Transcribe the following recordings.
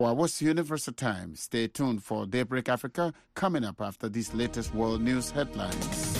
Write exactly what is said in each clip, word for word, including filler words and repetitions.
Well, what's Universal Time? Stay tuned for Daybreak Africa coming up after these latest world news headlines.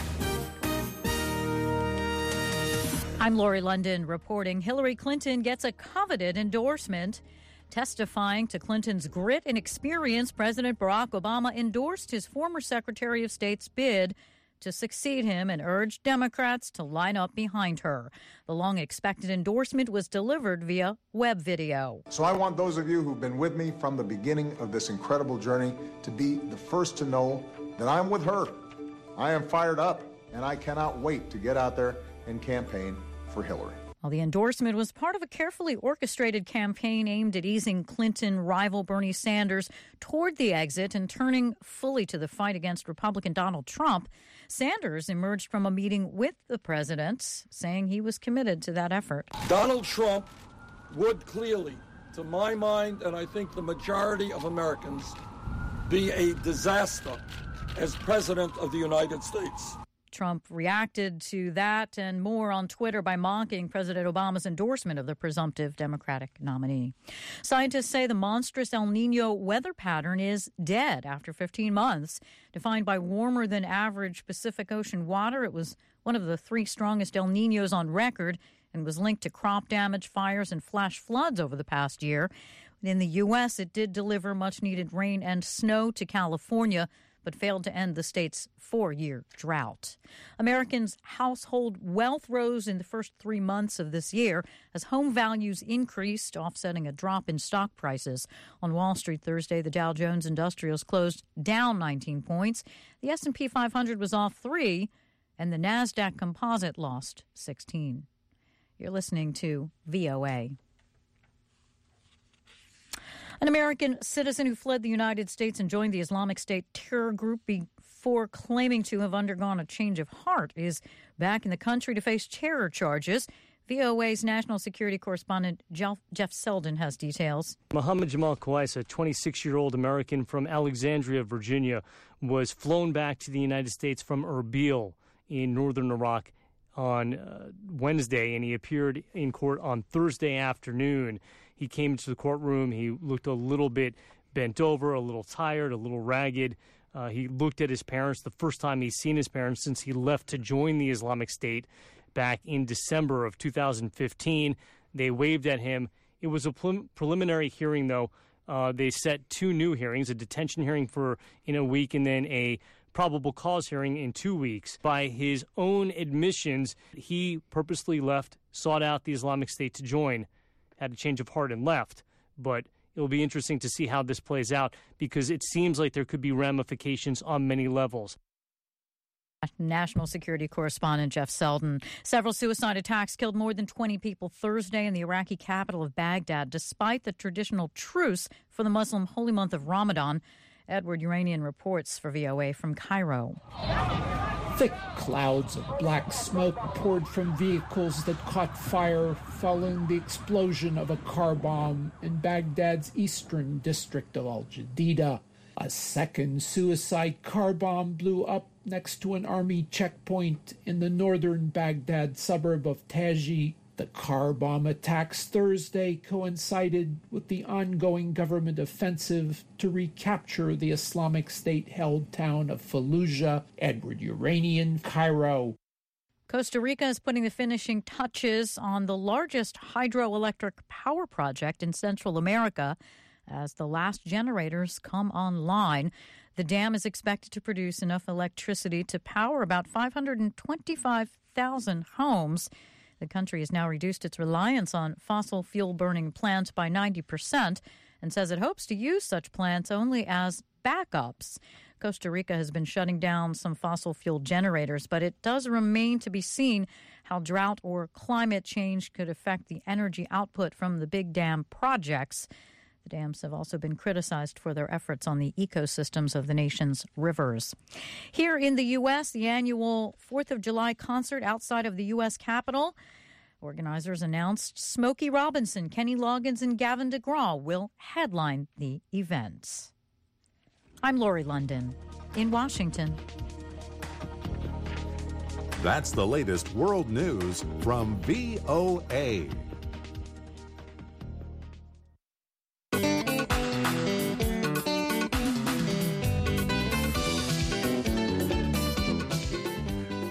I'm Lori London reporting Hillary Clinton gets a coveted endorsement. Testifying to Clinton's grit and experience, President Barack Obama endorsed his former Secretary of State's bid to succeed him and urged Democrats to line up behind her. The long-expected endorsement was delivered via web video. So I want those of you who've been with me from the beginning of this incredible journey to be the first to know that I'm with her. I am fired up, and I cannot wait to get out there and campaign for Hillary. Well, the endorsement was part of a carefully orchestrated campaign aimed at easing Clinton rival Bernie Sanders toward the exit and turning fully to the fight against Republican Donald Trump. Sanders emerged from a meeting with the president, saying he was committed to that effort. Donald Trump would clearly, to my mind, and I think the majority of Americans, be a disaster as president of the United States. Trump reacted to that and more on Twitter by mocking President Obama's endorsement of the presumptive Democratic nominee. Scientists say the monstrous El Niño weather pattern is dead after fifteen months. Defined by warmer than average Pacific Ocean water, it was one of the three strongest El Niños on record and was linked to crop damage, fires, and flash floods over the past year. In the U S, it did deliver much-needed rain and snow to California, but failed to end the state's four-year drought. Americans' household wealth rose in the first three months of this year as home values increased, offsetting a drop in stock prices. On Wall Street Thursday, the Dow Jones Industrials closed down nineteen points. The S and P five hundred was off three, and the NASDAQ Composite lost sixteen. You're listening to V O A. An American citizen who fled the United States and joined the Islamic State terror group before claiming to have undergone a change of heart is back in the country to face terror charges. V O A's national security correspondent Jeff Selden has details. Mohammed Jamal Kawais, a twenty-six-year-old American from Alexandria, Virginia, was flown back to the United States from Erbil in northern Iraq on uh, Wednesday, and he appeared in court on Thursday afternoon. He came into the courtroom. He looked a little bit bent over, a little tired, a little ragged. Uh, he looked at his parents, the first time he's seen his parents since he left to join the Islamic State back in December of two thousand fifteen. They waved at him. It was a prelim- preliminary hearing, though. Uh, they set two new hearings, a detention hearing for in a week and then a probable cause hearing in two weeks. By his own admissions, he purposely left, sought out the Islamic State to join, had a change of heart and left. But it'll be interesting to see how this plays out because it seems like there could be ramifications on many levels. National security correspondent Jeff Selden. Several suicide attacks killed more than twenty people Thursday in the Iraqi capital of Baghdad, despite the traditional truce for the Muslim holy month of Ramadan. Edward Uranian reports for V O A from Cairo. Thick clouds of black smoke poured from vehicles that caught fire following the explosion of a car bomb in Baghdad's eastern district of Al Jadida. A second suicide car bomb blew up next to an army checkpoint in the northern Baghdad suburb of Taji. The car bomb attacks Thursday coincided with the ongoing government offensive to recapture the Islamic State-held town of Fallujah. Edward Uranian, Cairo. Costa Rica is putting the finishing touches on the largest hydroelectric power project in Central America as the last generators come online. The dam is expected to produce enough electricity to power about five hundred twenty-five thousand homes. The country has now reduced its reliance on fossil fuel-burning plants by ninety percent and says it hopes to use such plants only as backups. Costa Rica has been shutting down some fossil fuel generators, but it does remain to be seen how drought or climate change could affect the energy output from the big dam projects. The dams have also been criticized for their efforts on the ecosystems of the nation's rivers. Here in the U S, the annual fourth of July concert outside of the U S Capitol. Organizers announced Smokey Robinson, Kenny Loggins, and Gavin DeGraw will headline the event. I'm Lori London in Washington. That's the latest world news from V O A.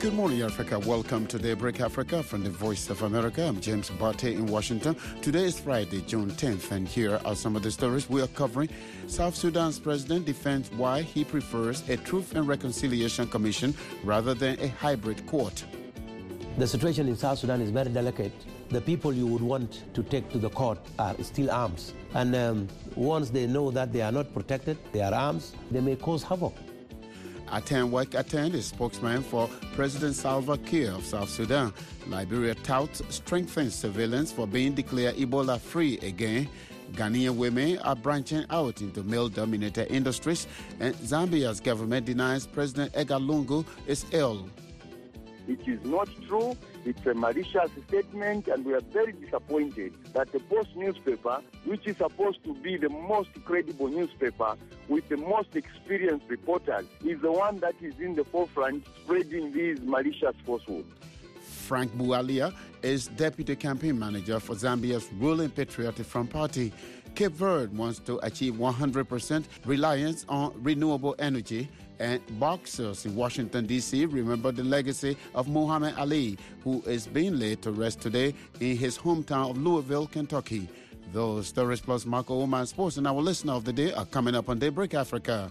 Good morning, Africa. Welcome to Daybreak Africa from the Voice of America. I'm James Barté in Washington. Today is Friday, June tenth, and here are some of the stories we are covering. South Sudan's president defends why he prefers a Truth and Reconciliation Commission rather than a hybrid court. The situation in South Sudan is very delicate. The people you would want to take to the court are still arms. And um, once they know that they are not protected, they are arms, they may cause havoc. Atan Wek Atan is spokesman for President Salva Kiir of South Sudan. Liberia touts strengthens surveillance for being declared Ebola-free again. Ghanaian women are branching out into male-dominated industries. And Zambia's government denies President Edgar Lungu is ill. It is not true. It's a malicious statement, and we are very disappointed that the Post newspaper, which is supposed to be the most credible newspaper with the most experienced reporters, is the one that is in the forefront spreading these malicious falsehoods. Frank Bualia is deputy campaign manager for Zambia's ruling Patriotic Front Party. Cape Verde wants to achieve one hundred percent reliance on renewable energy. And boxers in Washington, D C remember the legacy of Muhammad Ali, who is being laid to rest today in his hometown of Louisville, Kentucky. Those stories plus Marco Oman Sports and our listener of the day are coming up on Daybreak Africa.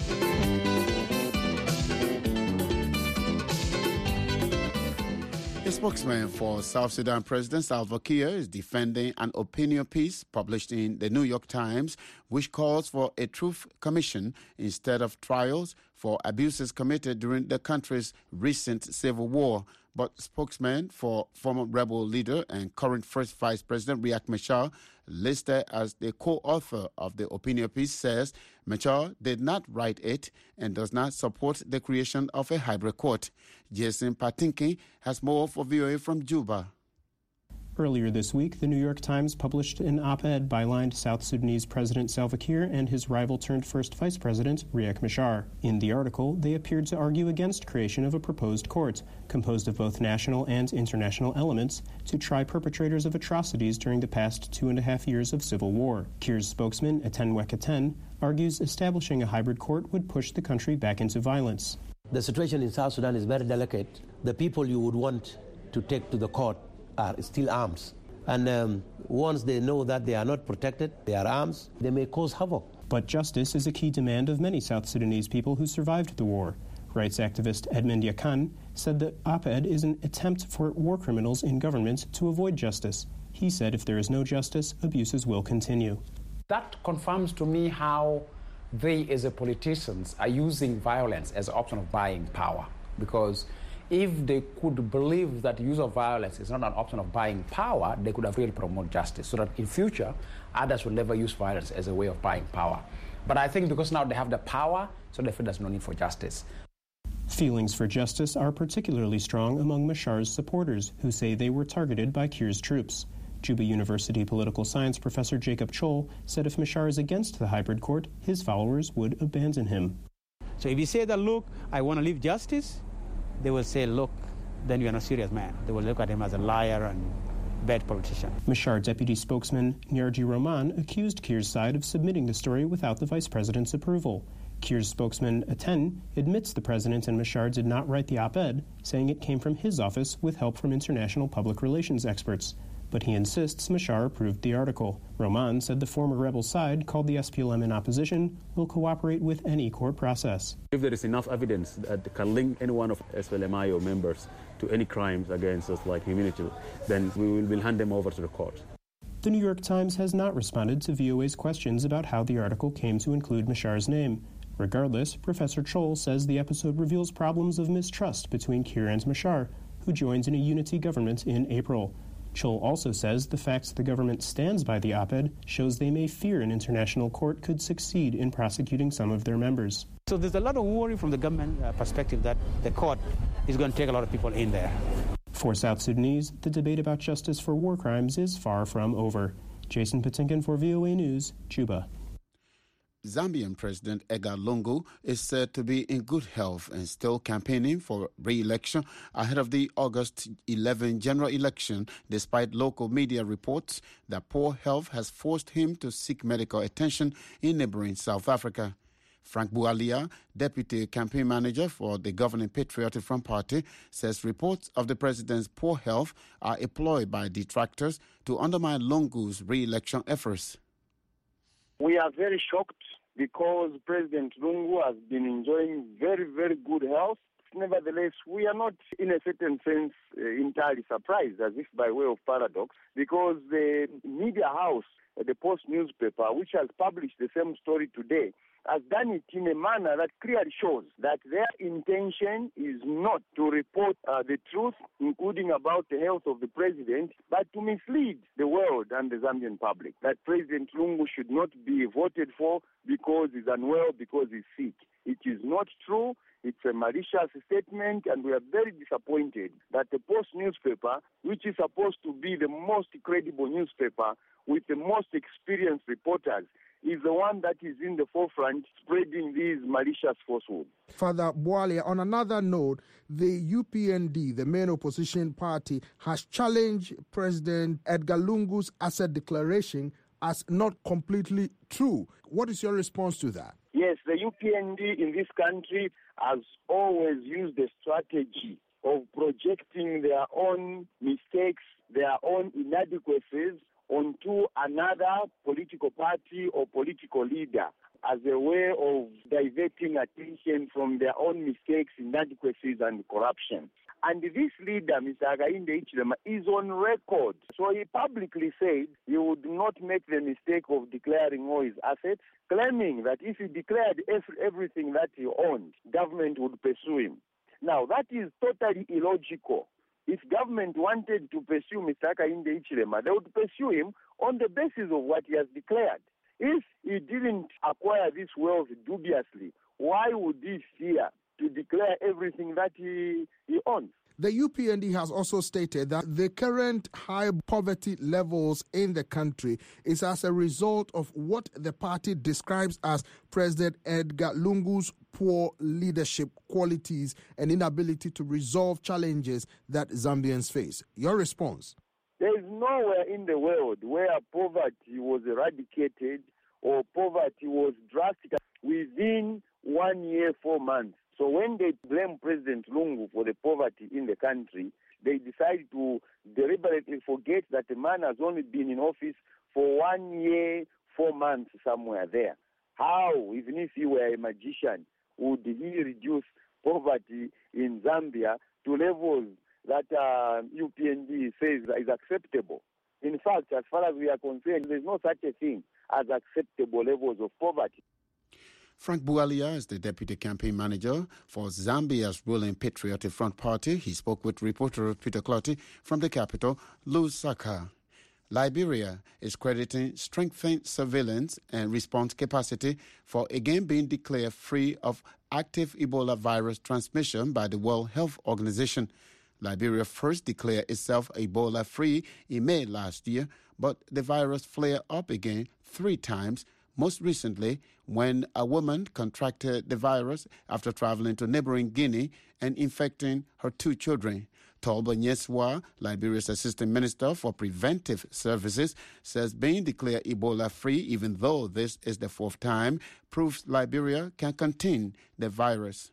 A spokesman for South Sudan President Salva Kiir is defending an opinion piece published in the New York Times, which calls for a truth commission instead of trials for abuses committed during the country's recent civil war. But spokesman for former rebel leader and current First Vice President Riek Machar, listed as the co-author of the opinion piece, says Machar did not write it and does not support the creation of a hybrid court. Jason Patinkin has more for V O A from Juba. Earlier this week, the New York Times published an op-ed bylined South Sudanese President Salva Kiir and his rival-turned-first vice president, Riek Machar. In the article, they appeared to argue against creation of a proposed court, composed of both national and international elements, to try perpetrators of atrocities during the past two and a half years of civil war. Kiir's spokesman, Atan Wek Atan, argues establishing a hybrid court would push the country back into violence. The situation in South Sudan is very delicate. The people you would want to take to the court are still arms. And um, once they know that they are not protected, they are arms, they may cause havoc. But justice is a key demand of many South Sudanese people who survived the war. Rights activist Edmund Yakan said the op-ed is an attempt for war criminals in government to avoid justice. He said if there is no justice, abuses will continue. That confirms to me how they, as a politicians, are using violence as an option of buying power. Because if they could believe that use of violence is not an option of buying power, they could have really promoted justice so that in future, others will never use violence as a way of buying power. But I think because now they have the power, so they feel there's no need for justice. Feelings for justice are particularly strong among Machar's supporters, who say they were targeted by Kiir's troops. Juba University political science professor Jacob Chol said if Machar is against the hybrid court, his followers would abandon him. So if you say that, look, I want to leave justice, they will say, look, then you're not a serious man. They will look at him as a liar and bad politician. Machar deputy spokesman Nyarji Roman accused Kiir's side of submitting the story without the vice president's approval. Kiir's spokesman Aten admits the president and Machar did not write the op-ed, saying it came from his office with help from international public relations experts. But he insists Machar approved the article. Roman said the former rebel side, called the S P L M in opposition, will cooperate with any court process. If there is enough evidence that can link any one of S P L M I O members to any crimes against us like humanity, then we will we'll hand them over to the court. The New York Times has not responded to V O A's questions about how the article came to include Machar's name. Regardless, Professor Chol says the episode reveals problems of mistrust between Kiir and Machar, who joins in a unity government in April. Chol also says the fact the government stands by the op-ed shows they may fear an international court could succeed in prosecuting some of their members. So there's a lot of worry from the government uh, perspective that the court is going to take a lot of people in there. For South Sudanese, the debate about justice for war crimes is far from over. Jason Patinkin for V O A News, Juba. Zambian President Edgar Lungu is said to be in good health and still campaigning for re-election ahead of the August eleventh general election, despite local media reports that poor health has forced him to seek medical attention in neighboring South Africa. Frank Bualia, deputy campaign manager for the governing Patriotic Front Party, says reports of the president's poor health are a ploy by detractors to undermine Lungu's re-election efforts. We are very shocked because President Lungu has been enjoying very, very good health. Nevertheless, we are not, in a certain sense, uh, entirely surprised, as if by way of paradox, because the media house, uh, the Post newspaper, which has published the same story today, has done it in a manner that clearly shows that their intention is not to report uh, the truth, including about the health of the president, but to mislead the world and the Zambian public, that President Lungu should not be voted for because he's unwell, because he's sick. It is not true. It's a malicious statement, and we are very disappointed that the Post newspaper, which is supposed to be the most credible newspaper with the most experienced reporters, is the one that is in the forefront spreading these malicious falsehoods. Father Bualia, on another note, the U P N D, the main opposition party, has challenged President Edgar Lungu's asset declaration as not completely true. What is your response to that? Yes, the U P N D in this country has always used the strategy of projecting their own mistakes, their own inadequacies onto another political party or political leader as a way of diverting attention from their own mistakes, inadequacies, and corruption. And this leader, Mister Hakainde Hichilema, is on record. So he publicly said he would not make the mistake of declaring all his assets, claiming that if he declared everything that he owned, government would pursue him. Now, that is totally illogical. If government wanted to pursue Mister Hakainde Hichilema, they would pursue him on the basis of what he has declared. If he didn't acquire this wealth dubiously, why would he fear to declare everything that he, he owns? The U P N D has also stated that the current high poverty levels in the country is as a result of what the party describes as President Edgar Lungu's poor leadership qualities and inability to resolve challenges that Zambians face. Your response? There is nowhere in the world where poverty was eradicated or poverty was drastic within one year, four months. So when they blame President Lungu for the poverty in the country, they decide to deliberately forget that the man has only been in office for one year, four months, somewhere there. How, even if he were a magician, would he reduce poverty in Zambia to levels that uh, U P N D says is acceptable? In fact, as far as we are concerned, there's no such a thing as acceptable levels of poverty. Frank Bualia is the deputy campaign manager for Zambia's ruling Patriotic Front Party. He spoke with reporter Peter Clotty from the capital, Lusaka. Liberia is crediting strengthened surveillance and response capacity for again being declared free of active Ebola virus transmission by the World Health Organization. Liberia first declared itself Ebola-free in May last year, but the virus flared up again three times, most recently when a woman contracted the virus after traveling to neighboring Guinea and infecting her two children. Tolba Nyeswa, Liberia's Assistant Minister for Preventive Services, says being declared Ebola-free, even though this is the fourth time, proves Liberia can contain the virus.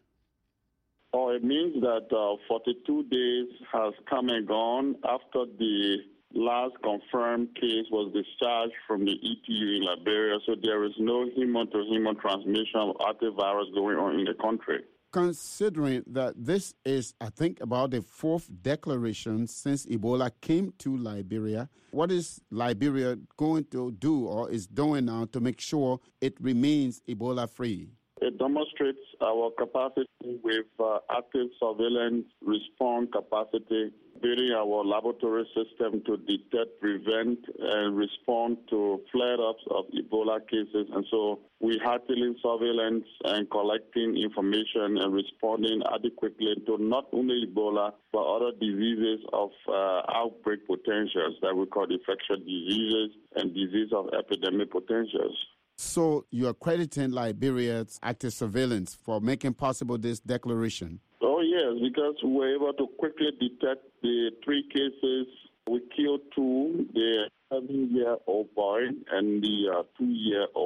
Oh, it means that uh, forty-two days has come and gone after the last confirmed case was discharged from the E T U in Liberia, so there is no human-to-human transmission of active virus going on in the country. Considering that this is, I think, about the fourth declaration since Ebola came to Liberia, what is Liberia going to do or is doing now to make sure it remains Ebola-free? It demonstrates our capacity with uh, active surveillance, response capacity, building our laboratory system to detect, prevent, and respond to flare-ups of Ebola cases. And so we are taking surveillance and collecting information and responding adequately to not only Ebola, but other diseases of uh, outbreak potentials that we call infectious diseases and disease of epidemic potentials. So you are crediting Liberia's active surveillance for making possible this declaration? Oh, yes, because we were able to quickly detect the three cases. We killed two, the seven-year-old boy and the uh, two-year-old.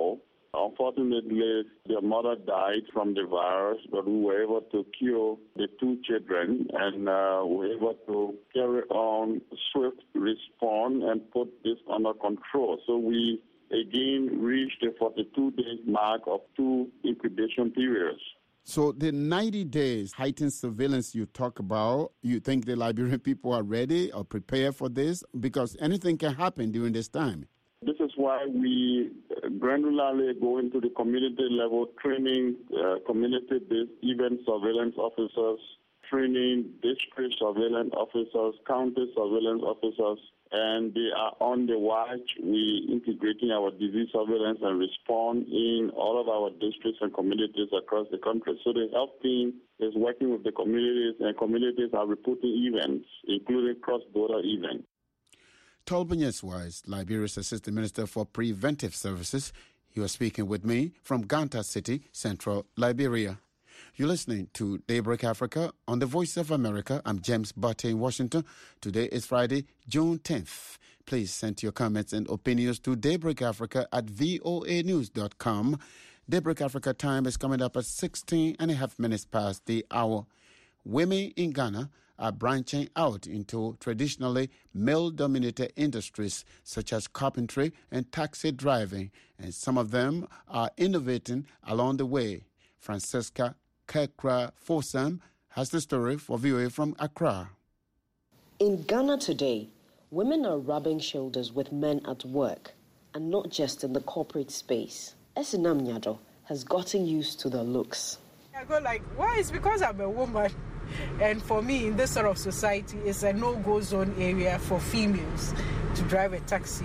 Unfortunately, their mother died from the virus, but we were able to cure the two children, and uh, we were able to carry on swift response and put this under control. So we again reached the forty-two day mark of two incubation periods. So the ninety days heightened surveillance you talk about, you think the Liberian people are ready or prepared for this? Because anything can happen during this time. This is why we granularly go into the community level, training uh, community-based event surveillance officers, training district surveillance officers, county surveillance officers, and they are on the watch. We integrating our disease surveillance and respond in all of our districts and communities across the country. So the health team is working with the communities, and communities are reporting events, including cross-border events. Tolbin Yeswise, Liberia's Assistant Minister for Preventive Services, he was speaking with me from Ganta City, Central Liberia. You're listening to Daybreak Africa on the Voice of America. I'm James Butte in Washington. Today is Friday, June tenth. Please send your comments and opinions to Daybreak Africa at voa news dot com. Daybreak Africa time is coming up at sixteen and a half minutes past the hour. Women in Ghana are branching out into traditionally male-dominated industries such as carpentry and taxi driving, and some of them are innovating along the way. Francisca Kekra Fosam has the story for V O A from Accra. In Ghana today, women are rubbing shoulders with men at work, and not just in the corporate space. Esinam Nyado has gotten used to their looks. I go like, why? It's because I'm a woman. And for me, in this sort of society, it's a no-go zone area for females to drive a taxi.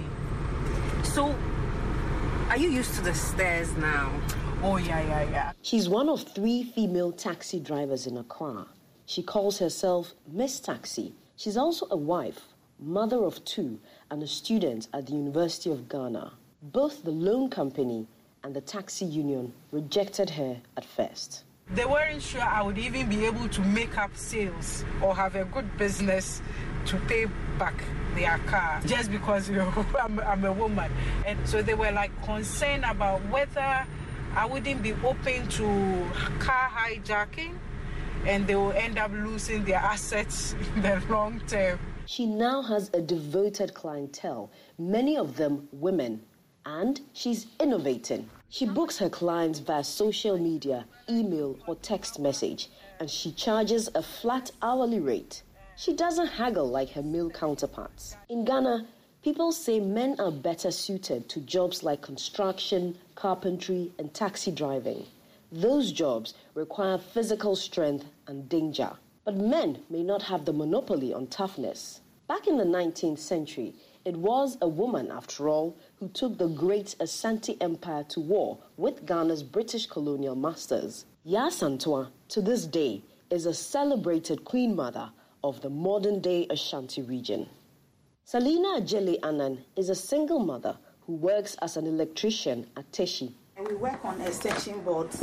So, are you used to the stairs now? Oh, yeah, yeah, yeah. She's one of three female taxi drivers in Accra. She calls herself Miss Taxi. She's also a wife, mother of two, and a student at the University of Ghana. Both the loan company and the taxi union rejected her at first. They weren't sure I would even be able to make up sales or have a good business to pay back their car just because, you know, I'm, I'm a woman. And so they were like concerned about whether I wouldn't be open to car hijacking and they will end up losing their assets in the long term. She now has a devoted clientele, many of them women, and she's innovating. She books her clients via social media, email, or text message, and she charges a flat hourly rate. She doesn't haggle like her male counterparts. In Ghana, people say men are better suited to jobs like construction, carpentry, and taxi driving. Those jobs require physical strength and danger. But men may not have the monopoly on toughness. Back in the nineteenth century, it was a woman, after all, who took the great Asante Empire to war with Ghana's British colonial masters. Yaa Asantewaa, to this day, is a celebrated queen mother of the modern-day Ashanti region. Salina Ajele Annan is a single mother who works as an electrician at Teshi. We work on extension boards,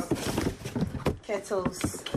kettles,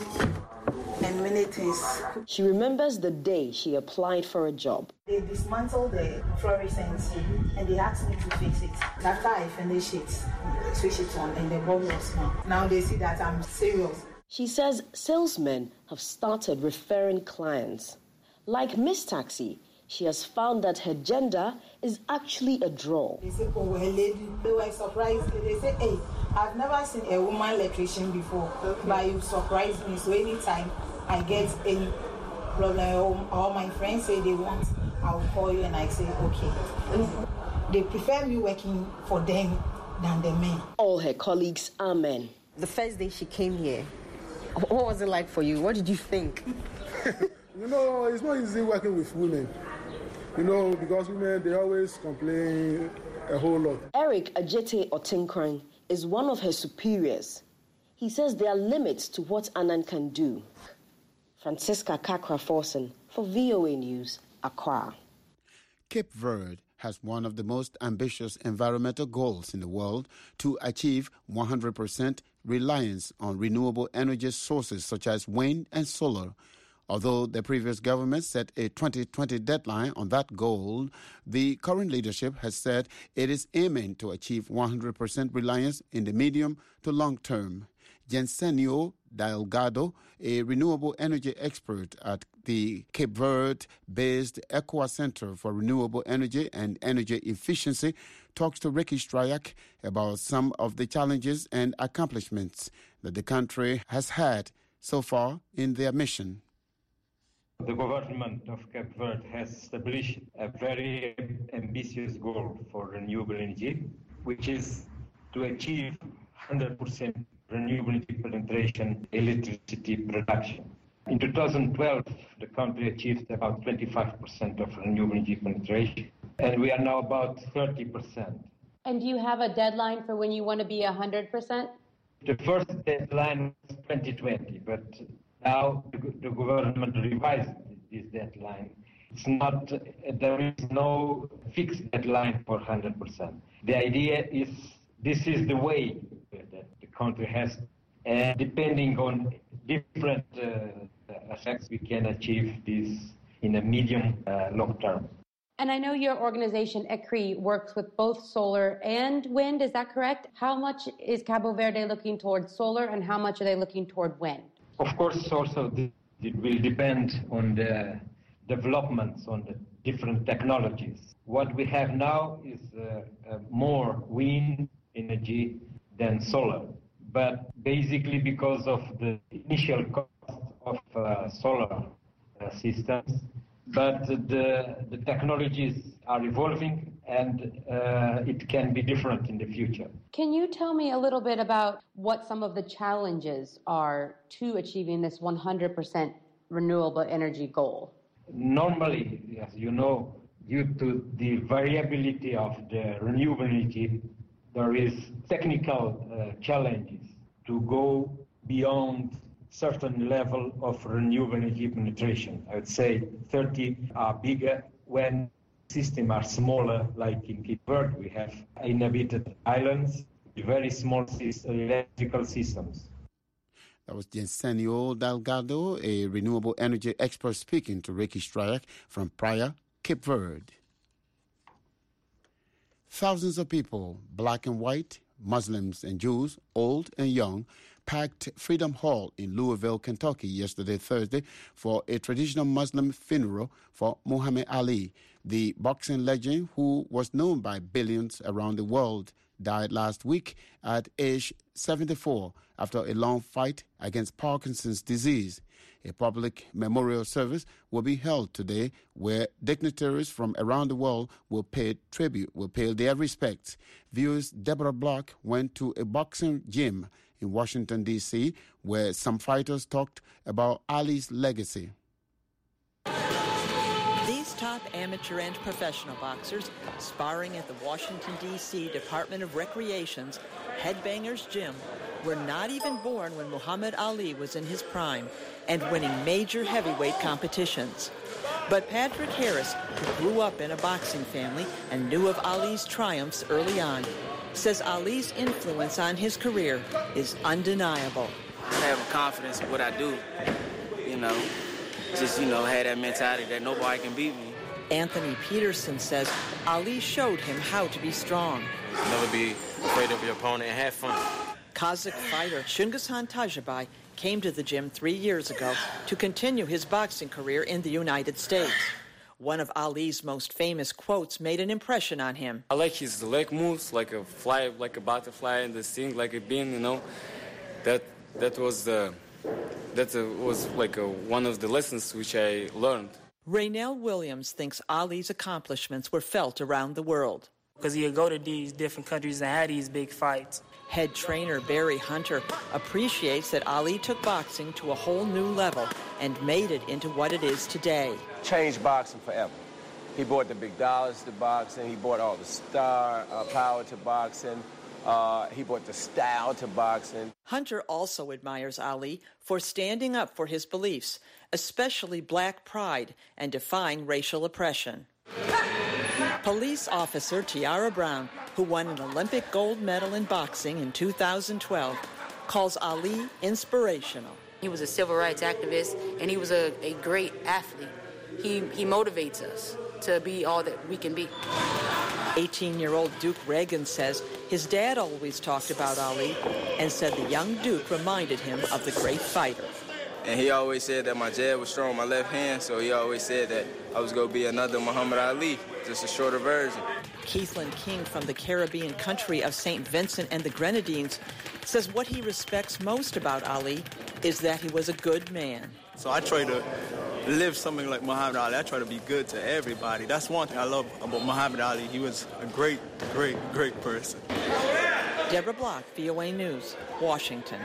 and many things. She remembers the day she applied for a job. They dismantled the fluorescent and they asked me to fix it. After I finished it, switch it on and the bulb was on. Now they see that I'm serious. She says salesmen have started referring clients. Like Miss Taxi, she has found that her gender is actually a draw. They say, oh, well, lady, they were surprised. They say, hey, I've never seen a woman electrician before, okay. But you surprised me. So anytime I get any problem, or my friends say they want, I'll call you and I say, okay. They prefer me working for them than the men. All her colleagues are men. The first day she came here, what was it like for you? What did you think? You know, it's not easy working with women. You know, because women, they always complain a whole lot. Eric Ajete Otinkran is one of her superiors. He says there are limits to what Annan can do. Francisca Kekra Fosam for V O A News, Accra. Cape Verde has one of the most ambitious environmental goals in the world to achieve one hundred percent reliance on renewable energy sources such as wind and solar. Although the previous government set a twenty twenty deadline on that goal, the current leadership has said it is aiming to achieve one hundred percent reliance in the medium to long term. Jensenio Delgado, a renewable energy expert at the Cape Verde-based Equa Center for Renewable Energy and Energy Efficiency, talks to Ricky Strayak about some of the challenges and accomplishments that the country has had so far in their mission. The government of Cape Verde has established a very ambitious goal for renewable energy, which is to achieve one hundred percent renewable energy penetration electricity production. In two thousand twelve, the country achieved about twenty-five percent of renewable energy penetration, and we are now about thirty percent. And do you have a deadline for when you want to be one hundred percent? The first deadline was twenty twenty, but now the, the government revised this deadline. It's not, there is no fixed deadline for one hundred percent. The idea is this is the way that the country has, and depending on different uh, effects, we can achieve this in a medium uh, long term. And I know your organization, E C R I, works with both solar and wind, is that correct? How much is Cabo Verde looking toward solar and how much are they looking toward wind? Of course, also it will depend on the developments on the different technologies. What we have now is uh, uh, more wind energy than solar, but basically because of the initial cost of uh, solar uh, systems, but the, the technologies are evolving and uh, it can be different in the future. Can you tell me a little bit about what some of the challenges are to achieving this one hundred percent renewable energy goal? Normally, as you know, due to the variability of the renewable energy, there is technical uh, challenges to go beyond certain level of renewable energy penetration. I would say thirty are bigger when systems are smaller, like in Cape Verde. We have inhabited islands, very small system, electrical systems. That was Jensenio Delgado, a renewable energy expert, speaking to Ricky Strayak from Praia, Cape Verde. Thousands of people, black and white, Muslims and Jews, old and young, packed Freedom Hall in Louisville, Kentucky yesterday, Thursday, for a traditional Muslim funeral for Muhammad Ali. The boxing legend, who was known by billions around the world, died last week at age seventy-four after a long fight against Parkinson's disease. A public memorial service will be held today where dignitaries from around the world will pay tribute, will pay their respects. Viewers Deborah Block went to a boxing gym in Washington, D C, where some fighters talked about Ali's legacy. These top amateur and professional boxers sparring at the Washington, D C Department of Recreation's Headbangers Gym were not even born when Muhammad Ali was in his prime and winning major heavyweight competitions. But Patrick Harris, who grew up in a boxing family and knew of Ali's triumphs early on, says Ali's influence on his career is undeniable. I have confidence in what I do, you know, just, you know, had that mentality that nobody can beat me. Anthony Peterson says Ali showed him how to be strong. Never be afraid of your opponent and have fun. Kazakh fighter Shungasan Tajabai came to the gym three years ago to continue his boxing career in the United States. One of Ali's most famous quotes made an impression on him. I like his leg moves, like a fly, like a butterfly, and the thing, like a bean, you know. That that was the that was like a, one of the lessons which I learned. Raynell Williams thinks Ali's accomplishments were felt around the world. Because he'd go to these different countries and had these big fights. Head trainer Barry Hunter appreciates that Ali took boxing to a whole new level and made it into what it is today. Changed boxing forever. He brought the big dollars to boxing. He brought all the star uh, power to boxing. Uh, he brought the style to boxing. Hunter also admires Ali for standing up for his beliefs, especially black pride and defying racial oppression. Police officer Tiara Brown, who won an Olympic gold medal in boxing in two thousand twelve, calls Ali inspirational. He was a civil rights activist, and he was a, a great athlete. He, he motivates us to be all that we can be. eighteen-year-old Duke Reagan says his dad always talked about Ali and said the young Duke reminded him of the great fighter. And he always said that my jab was strong, my left hand, so he always said that I was going to be another Muhammad Ali, just a shorter version. Keithlan King from the Caribbean country of Saint Vincent and the Grenadines says what he respects most about Ali is that he was a good man. So I try to live something like Muhammad Ali. I try to be good to everybody. That's one thing I love about Muhammad Ali. He was a great, great, great person. Deborah Block, V O A News, Washington.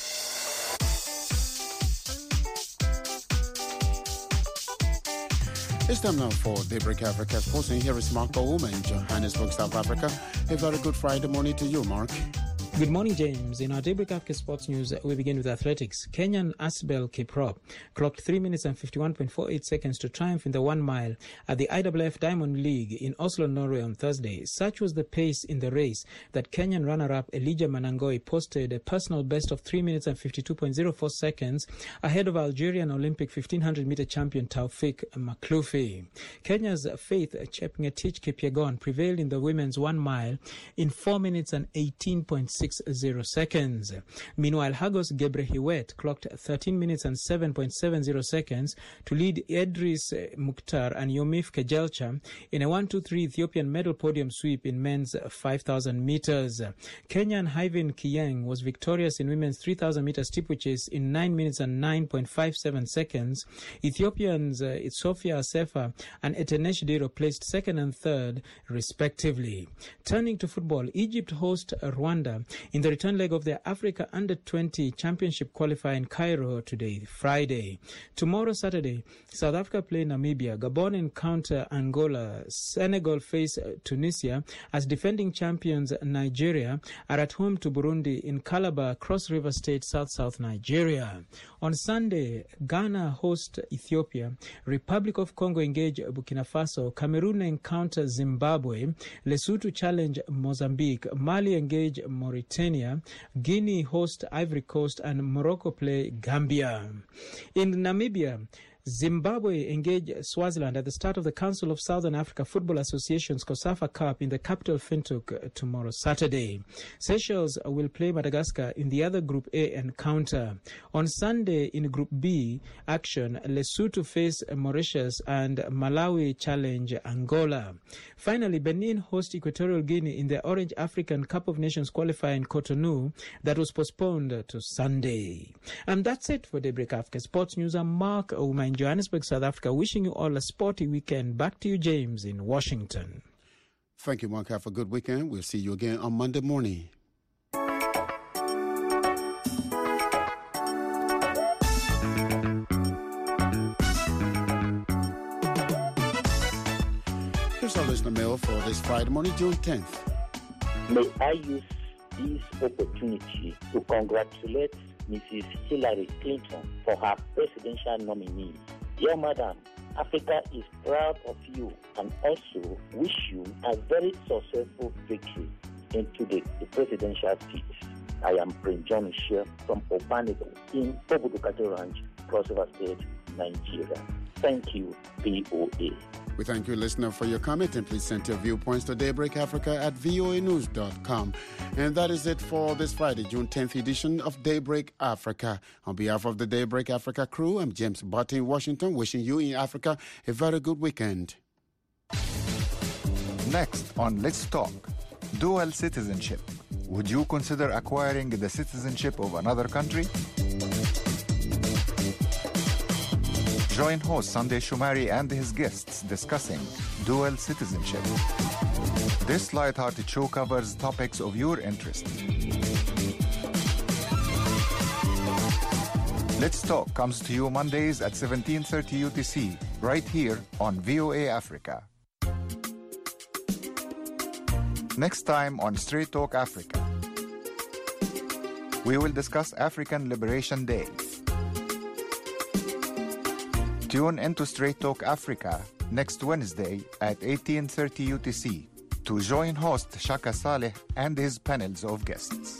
It's time now for Daybreak Africa Sports, and here is Mark Ouma in Johannesburg, South Africa. A very good Friday morning to you, Mark. Good morning, James. In our Daybreak Africa Sports News, we begin with athletics. Kenyan Asbel Kiprop clocked three minutes and fifty-one point four eight seconds to triumph in the one mile at the I W F Diamond League in Oslo, Norway on Thursday. Such was the pace in the race that Kenyan runner-up Elijah Manangoi posted a personal best of three minutes and fifty-two point zero four seconds ahead of Algerian Olympic fifteen hundred meter champion Taufik Makloufi. Kenya's Faith Chepngetich Kipyegon prevailed in the women's one mile in four minutes and eighteen point six zero seconds. Meanwhile, Hagos Gebrehiwet clocked thirteen minutes and seven point seven zero seconds to lead Edris Mukhtar and Yomif Kejelcha in a one two three Ethiopian medal podium sweep in men's five thousand meters. Kenyan Hyvin Kiyeng was victorious in women's three thousand meter steeplechase in nine minutes and nine point five seven seconds. Ethiopians uh, Sophia Sefa and Etenesh Diro placed second and third, respectively. Turning to football, Egypt host Rwanda in the return leg of their Africa Under twenty Championship qualifier in Cairo today, Friday. Tomorrow, Saturday, South Africa play Namibia, Gabon encounter Angola, Senegal face Tunisia, as defending champions Nigeria are at home to Burundi in Calabar, Cross River State, South-South Nigeria. On Sunday, Ghana host Ethiopia, Republic of Congo engage Burkina Faso, Cameroon encounter Zimbabwe, Lesotho challenge Mozambique, Mali engage Mauritania, Guinea host Ivory Coast, and Morocco play Gambia. In Namibia, Zimbabwe engage Swaziland at the start of the Council of Southern Africa Football Association's COSAFA Cup in the capital Windhoek tomorrow, Saturday. Seychelles will play Madagascar in the other Group A encounter. On Sunday in Group B action, Lesotho face Mauritius and Malawi challenge Angola. Finally, Benin host Equatorial Guinea in the Orange African Cup of Nations qualifier in Cotonou that was postponed to Sunday. And that's it for Daybreak Africa Sports News. I'm Mark Ouma in Johannesburg, South Africa, wishing you all a sporty weekend. Back to you, James, in Washington. Thank you, Mark. Have a good weekend. We'll see you again on Monday morning. Here's our listener mail for this Friday morning, June tenth. May I use this opportunity to congratulate Missus Hillary Clinton for her presidential nominee. Dear Madam, Africa is proud of you and also wish you a very successful victory into the, the presidential seat. I am Prince John Shea from Obanego in Obudukate Ranch, Cross River State, Nigeria. Thank you, P O A. We thank you, listener, for your comment, and please send your viewpoints to Daybreak Africa at V O A news dot com. And that is it for this Friday, June tenth edition of Daybreak Africa. On behalf of the Daybreak Africa crew, I'm James Butt in Washington, wishing you in Africa a very good weekend. Next on Let's Talk, dual citizenship. Would you consider acquiring the citizenship of another country? Join host Sunday Shumari and his guests discussing dual citizenship. This light-hearted show covers topics of your interest. Let's Talk comes to you Mondays at seventeen thirty U T C, right here on V O A Africa. Next time on Straight Talk Africa, we will discuss African Liberation Day. Tune into Straight Talk Africa next Wednesday at eighteen thirty U T C to join host Shaka Saleh and his panels of guests.